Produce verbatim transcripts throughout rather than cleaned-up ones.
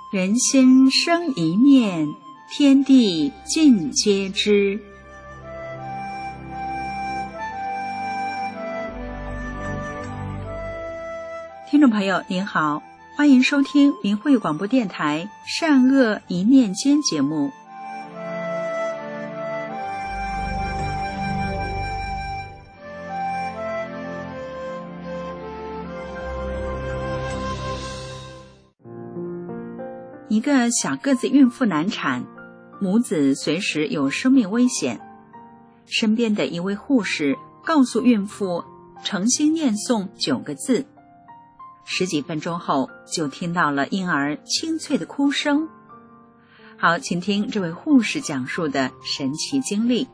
人心生一念，天地尽皆知。听众朋友您好，欢迎收听明慧广播电台善恶一念间节目。一个小个子孕妇难产，母子随时有生命危险。身边的一位护士告诉孕妇诚心念诵九个字，十几分钟后就听到了婴儿清脆的哭声。好，请听这位护士讲述的神奇经历。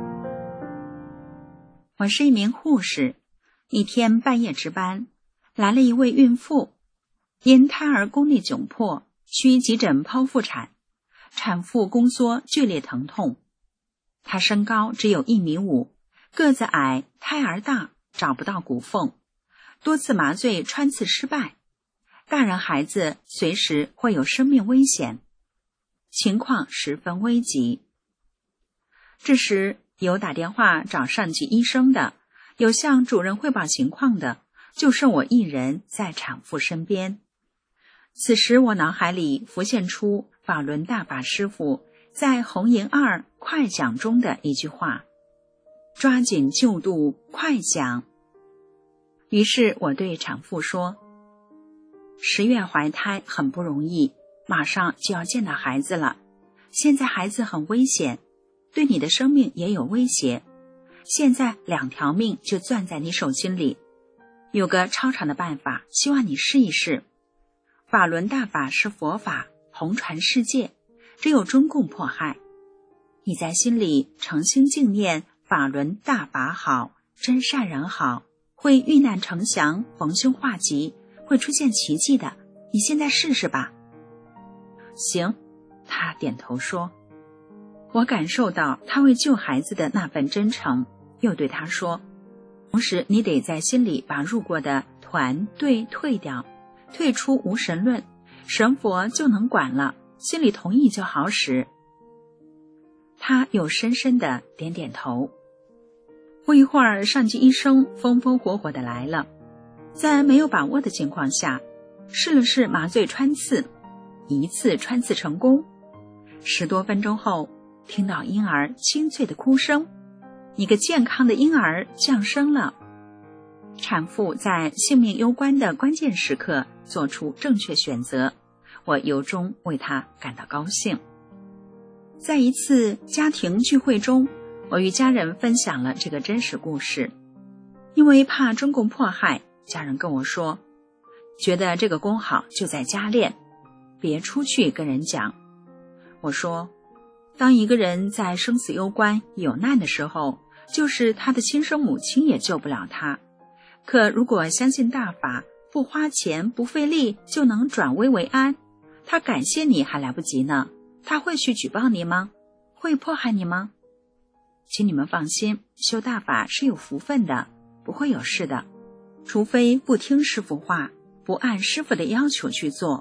我是一名护士，一天半夜值班，来了一位孕妇，因胎儿宫内窘迫，需急诊剖腹产，产妇宫缩剧烈疼痛。她身高只有一米五，个子矮，胎儿大，找不到骨缝，多次麻醉穿刺失败，大人孩子随时会有生命危险，情况十分危急。这时有打电话找上级医生的，有向主任汇报情况的，就剩我一人在产妇身边。此时我脑海里浮现出法轮大法师父在红营二快讲中的一句话：抓紧救度，快讲。于是我对产妇说，十月怀胎很不容易，马上就要见到孩子了，现在孩子很危险，对你的生命也有威胁，现在两条命就攥在你手心里，有个超常的办法，希望你试一试。法轮大法是佛法，红传世界，只有中共迫害。你在心里诚心敬念法轮大法好，真善人好，会遇难成祥，逢凶化吉，会出现奇迹的，你现在试试吧。行，他点头说。我感受到他为救孩子的那份真诚，又对他说，同时你得在心里把入过的团队退掉，退出无神论，神佛就能管了，心里同意就好使。他又深深地点点头。不一会儿，上级医生风风火火地来了，在没有把握的情况下，试了试麻醉穿刺，一次穿刺成功。十多分钟后，听到婴儿清脆的哭声，一个健康的婴儿降生了。产妇在性命攸关的关键时刻做出正确选择，我由衷为她感到高兴。在一次家庭聚会中，我与家人分享了这个真实故事。因为怕中共迫害，家人跟我说，觉得这个功好就在家练，别出去跟人讲。我说，当一个人在生死攸关有难的时候，就是他的亲生母亲也救不了他，可如果相信大法，不花钱不费力就能转危为安，他感谢你还来不及呢，他会去举报你吗？会迫害你吗？请你们放心，修大法是有福分的，不会有事的，除非不听师父话，不按师父的要求去做。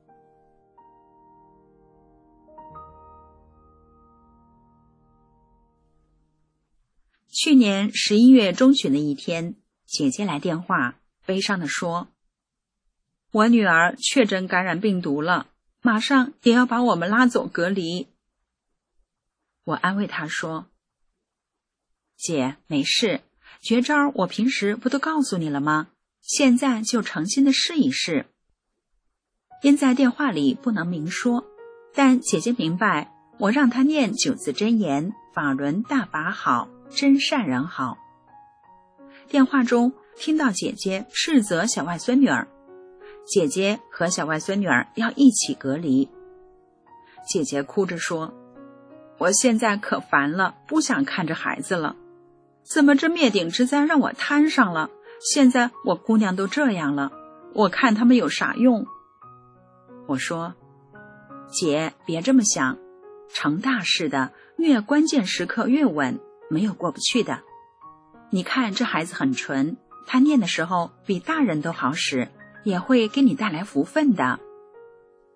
去年十一月中旬的一天，姐姐来电话，悲伤地说，我女儿确诊感染病毒了，马上也要把我们拉走隔离。我安慰她说，姐，没事，绝招我平时不都告诉你了吗？现在就诚心的试一试。因在电话里不能明说，但姐姐明白，我让她念九字真言，法轮大法好，真善人好。电话中听到姐姐斥责小外孙女儿，姐姐和小外孙女儿要一起隔离。姐姐哭着说，我现在可烦了，不想看着孩子了，怎么这灭顶之灾让我摊上了？现在我姑娘都这样了，我看他们有啥用？我说，姐，别这么想，成大事的越关键时刻越稳，没有过不去的。你看这孩子很纯，他念的时候比大人都好使，也会给你带来福分的。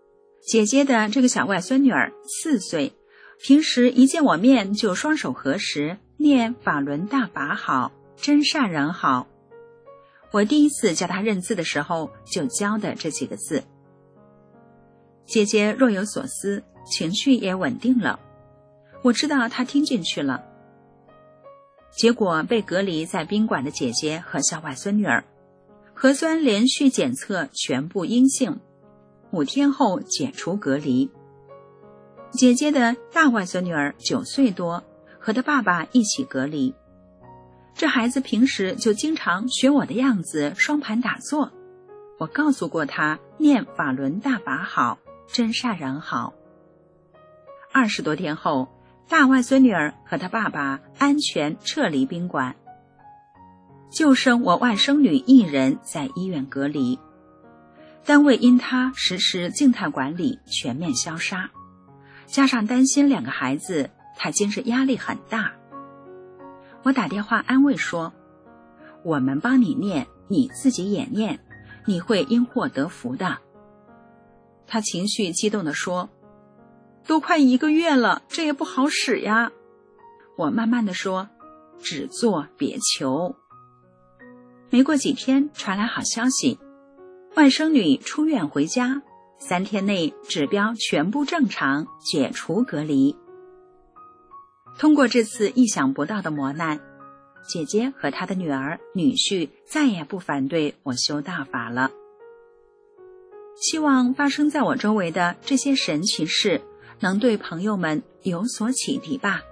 姐姐的这个小外孙女儿四岁，平时一见我面就双手合十，念法轮大法好，真善人好。我第一次教她认字的时候就教的这几个字。姐姐若有所思，情绪也稳定了，我知道她听进去了。结果被隔离在宾馆的姐姐和小外孙女儿，核酸连续检测全部阴性，五天后解除隔离。姐姐的大外孙女儿九岁多，和她爸爸一起隔离。这孩子平时就经常学我的样子双盘打坐，我告诉过他念法轮大法好，真善人好。二十多天后，大外孙女儿和她爸爸安全撤离宾馆，就剩我外甥女一人在医院隔离。单位因她实施静态管理，全面消杀，加上担心两个孩子，她精神压力很大。我打电话安慰说，我们帮你念，你自己也念，你会因祸得福的。她情绪激动地说，都快一个月了，这也不好使呀。我慢慢地说，只做别求。没过几天传来好消息，外甥女出院回家，三天内指标全部正常，解除隔离。通过这次意想不到的磨难，姐姐和她的女儿、女婿再也不反对我修大法了。希望发生在我周围的这些神奇事能对朋友们有所启迪吧。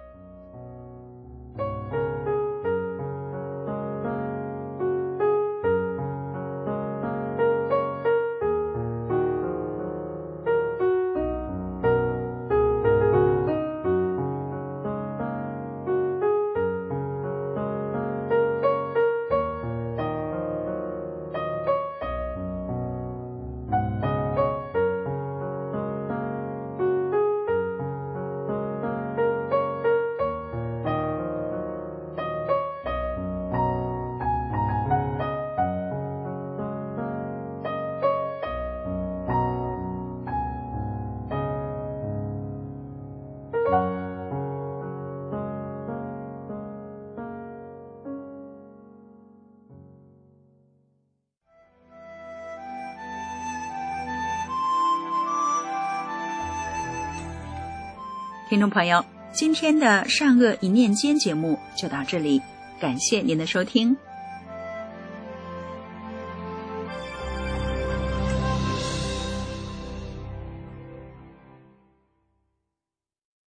听众朋友，今天的善恶一念间节目就到这里，感谢您的收听。